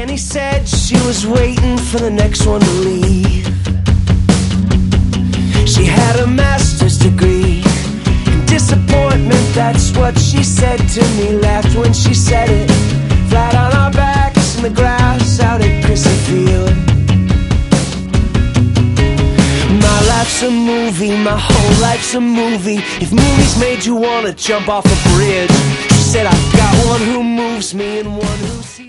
Annie said she was waiting for the next one to leave. She had a master's degree in disappointment, that's what she said to me. Laughed when she said it, flat on our backs in the grass out at Crissy Field. My life's a movie, my whole life's a movie. If movies made you wanna jump off a bridge, she said I've got one who moves me and one who sees